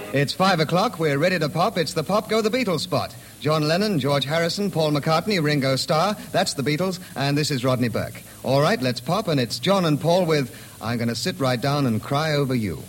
It's 5 o'clock. We're ready to pop. It's the Pop Go the Beatles spot. John Lennon, George Harrison, Paul McCartney, Ringo Starr. That's the Beatles. And this is Rodney Burke. All right, let's pop. And it's John and Paul with I'm Gonna Sit Right Down and Cry Over You.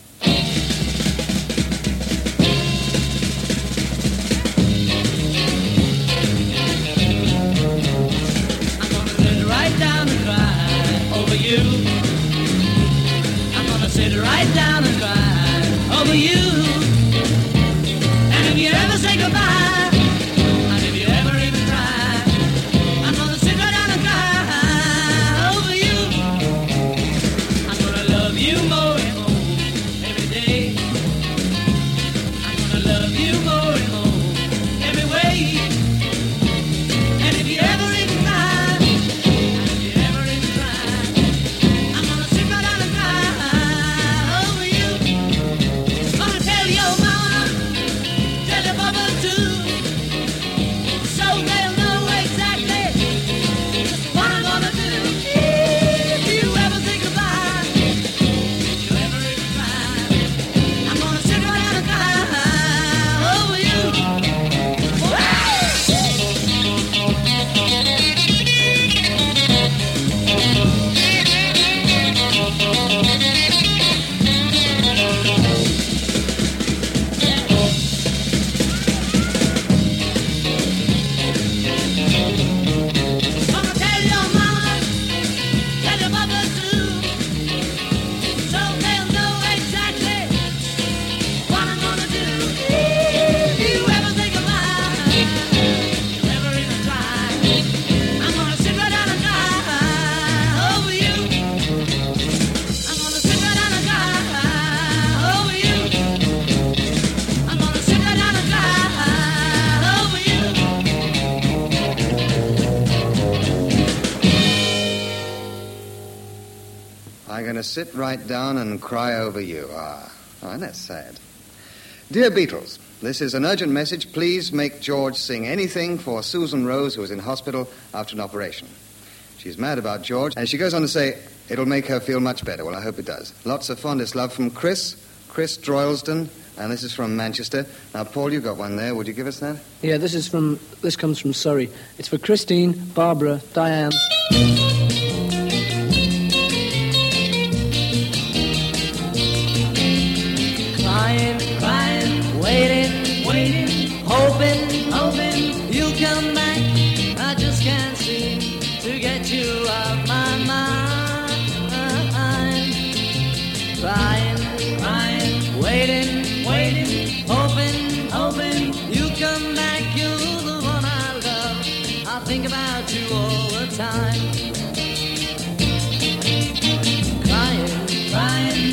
Sit right down and cry over you. And if you ever say goodbye, and if you ever even try, I'm gonna sit right down and cry over you. I'm gonna love you more and more every day. I'm gonna love you more and more every way. And if you ever even cry, and if you ever even try, I'm gonna sit right down and cry. I'm going to sit right down and cry over you. That's sad. Dear Beatles, this is an urgent message. Please make George sing anything for Susan Rose, who is in hospital after an operation. She's mad about George, and she goes on to say it'll make her feel much better. Well, I hope it does. Lots of fondest love from Chris Droylsden, and this is from Manchester. Now, Paul, you've got one there. Would you give us that? Yeah, this comes from Surrey. It's for Christine, Barbara, Diane. Crying, waiting, hoping you'll come back. I just can't seem to get you off my mind. Crying, waiting, hoping you'll come back. You're the one I love. I think about you all the time. Crying,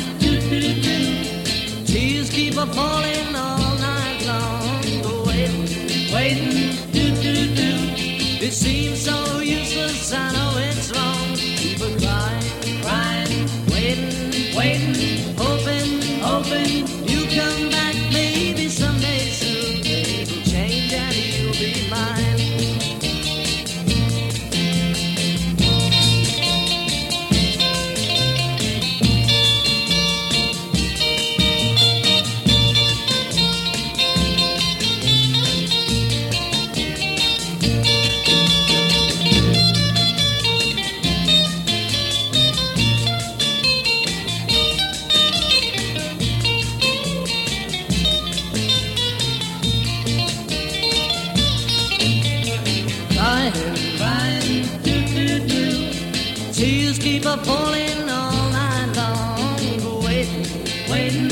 tears keep a falling all night long. Waiting, it seems so useless, I know it's wrong. Keep a crying, waiting, hoping you come back. Maybe someday soon things will change and you'll be mine. Tears keep a falling all night long. Waiting,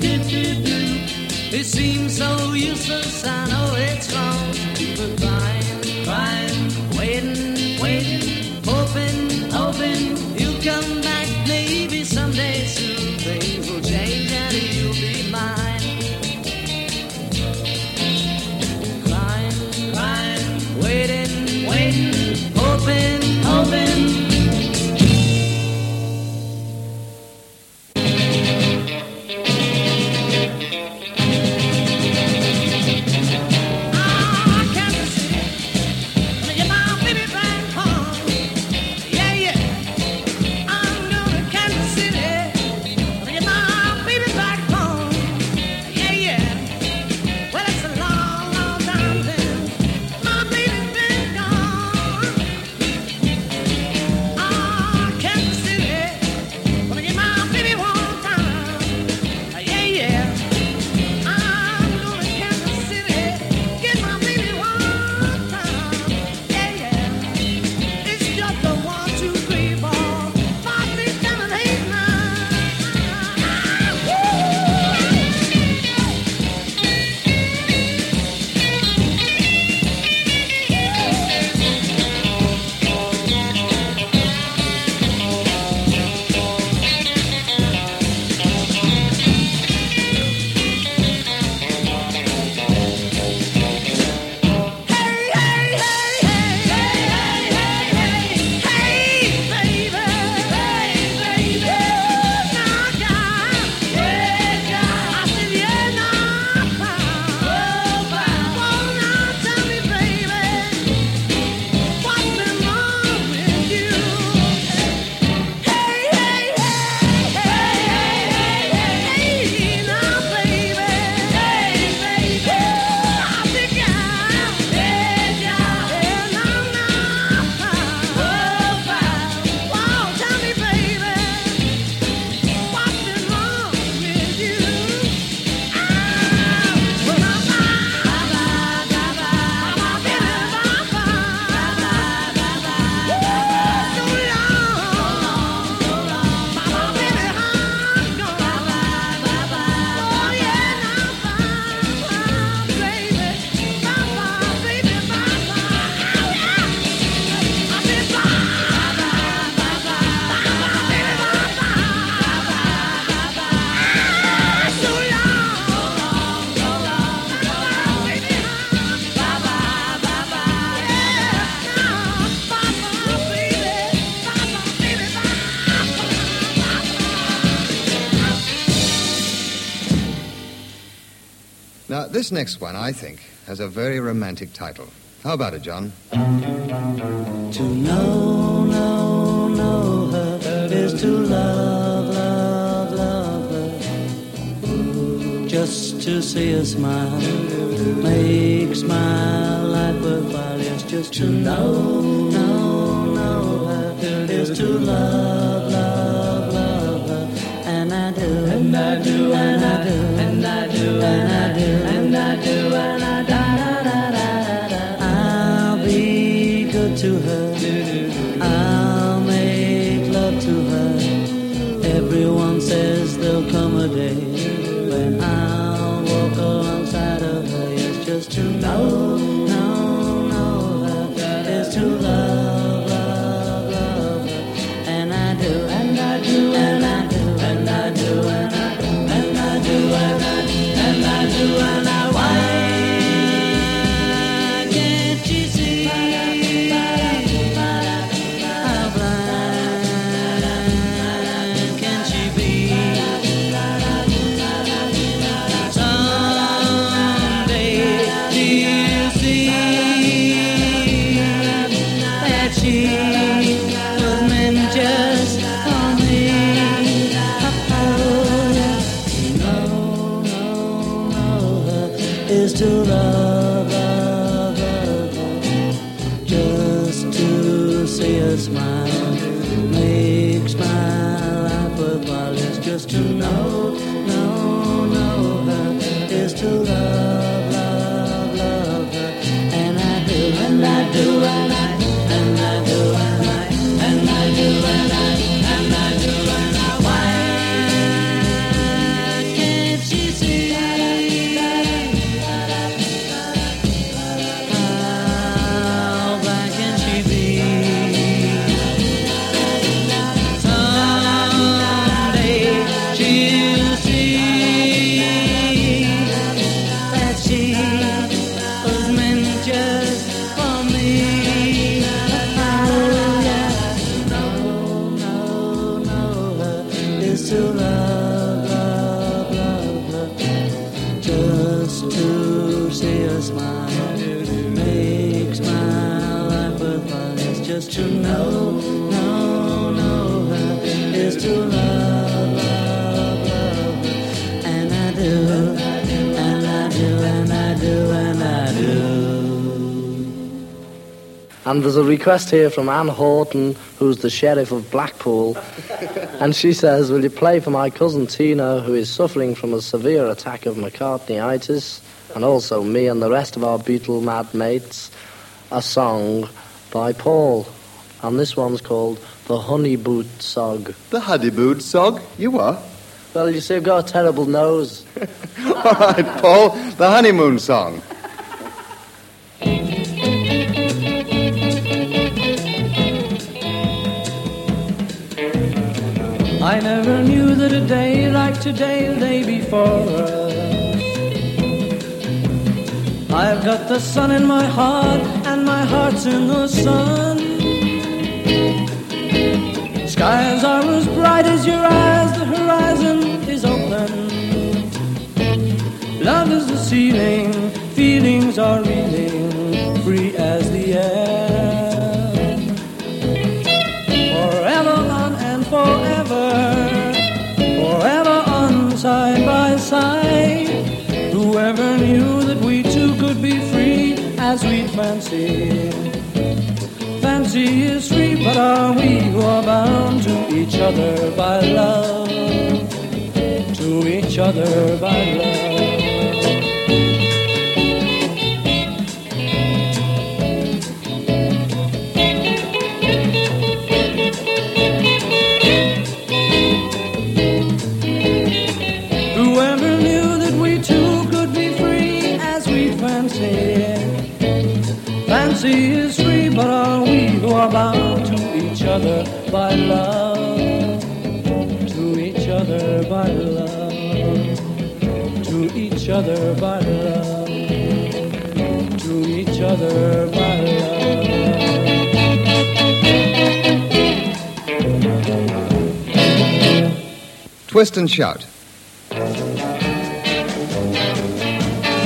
it seems so useless, I know it's wrong. Keep a crying, waiting, hoping you'll come back. Maybe someday soon things will change and you'll be mine. Crying, waiting, hoping. Now, this next one, I think, has a very romantic title. How about it, John? To know her is to love her. Just to see her smile makes my life worthwhile. It's just to know her is to love her. And I do, and I do, and I do, and I do, and I do, and I do, and I do. I'll be good to her. I'll make love to her. Everyone says there'll come a day when I'll walk alongside of her. Yes, just to know her is to love her. And I do, and I do, and I do, and I do, and I do, and I do, and I do, and I do, and I why can't you see how blind can she be? Someday she'll see that she was meant just for me. Is to love her. Just to see her smile makes my life worthwhile. It's just to know her is to love her. And I do, and I do, and I do, and I do, and I do, and I do, and I do, and I do, and I why can't she see how blind can she be? Someday she'll see that she was meant just for me. Oh yeah, know her is to love her. Just to see her smile makes my life worthwhile. It's just to know her is to love her. And I do, and I do, and I do, and I do. And there's a request here from Anne Horton, who's the Sheriff of Blackpool. And she says, will you play for my cousin Tina, who is suffering from a severe attack of McCartneyitis, and also me and the rest of our Beatle mad mates, a song by Paul. And this one's called The Honey Boot Sog. The Honey Boot Sog? You what? Well, you see, I've got a terrible nose. All right, Paul, the honeymoon song. I never knew that a day like today, the day before. I've got the sun in my heart, and my heart's in the sun. Skies are as bright as your eyes, the horizon is open. Love is the ceiling, feelings are reeling, free as the air. Forever on and forever, forever on side by side. Whoever knew that we two could be free as we'd fancy. Fancy is free, but are we who are bound to each other by love? To each other by love. Whoever knew that we two could be free as we fancy. Fancy is free, but are we who are bound to each other by love? To each other by love. To each other by love. To each other by love. Twist and shout.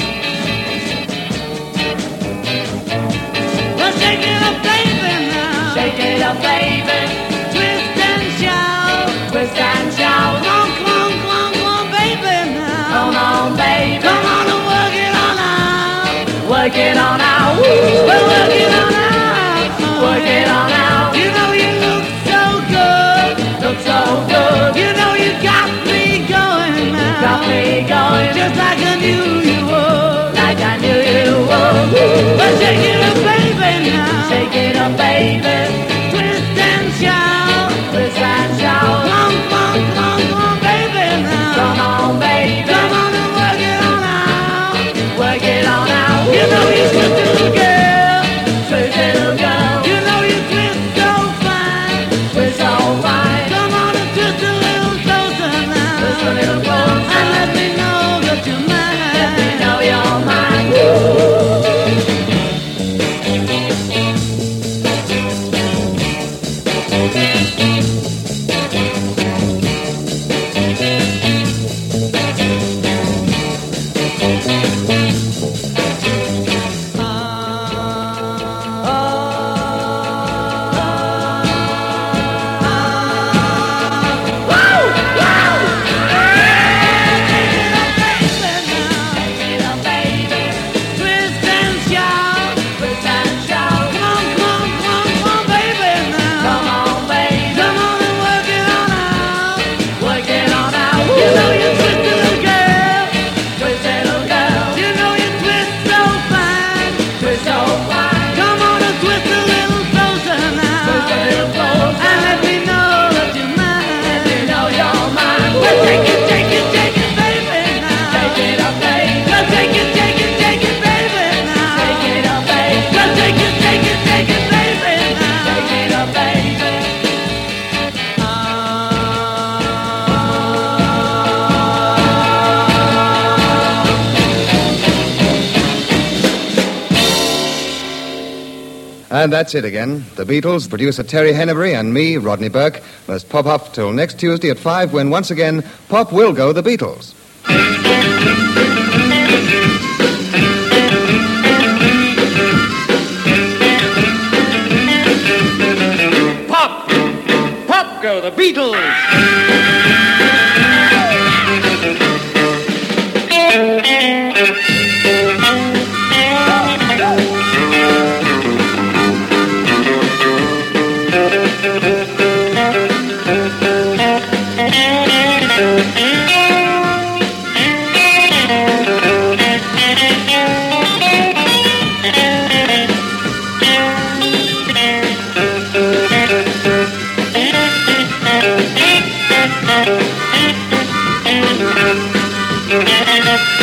it up, baby. Twist and shout. Twist and shout. Come on, baby now. Come on, baby. Come on and work it on out. Work it on out. Well, work it on out. Work it on out. You know you look so good. Look so good. You know you got me going now. Got me going. Just like I knew you would. Like I knew you would. But shake it up, baby now. Shake it up, baby. Twist and shout. Twist and shout. Come on, baby now. Come on, baby. Come on and work it on out. Work it on out. You know you sweet little girl. Sweet little girl. You know you twist so fine. Twist so fine. Come on and twist a little closer now. Twist a little closer. And let me know that you're mine. Let me know you're mine. Twist and shout. Twist and shout. Come on, baby now. Come on, baby. Come on and work it on out. Work it on out. You know you twist little girl. Twist little girl. You know you twist so fine. Twist so fine. Come on and twist a little closer now. Twist a little closer. And let me know that you're mine. Let me know you're mine. Well, take it, baby now. Take it up, baby. Well, take it, baby now. Take it up, baby. Well, take it, baby now. Take it up, baby. And that's it again. The Beatles, producer Terry Hennebery, and me, Rodney Burke, must pop up till next Tuesday at 5 when once again, Pop will go the Beatles. Pop! Pop go the Beatles! Thank you.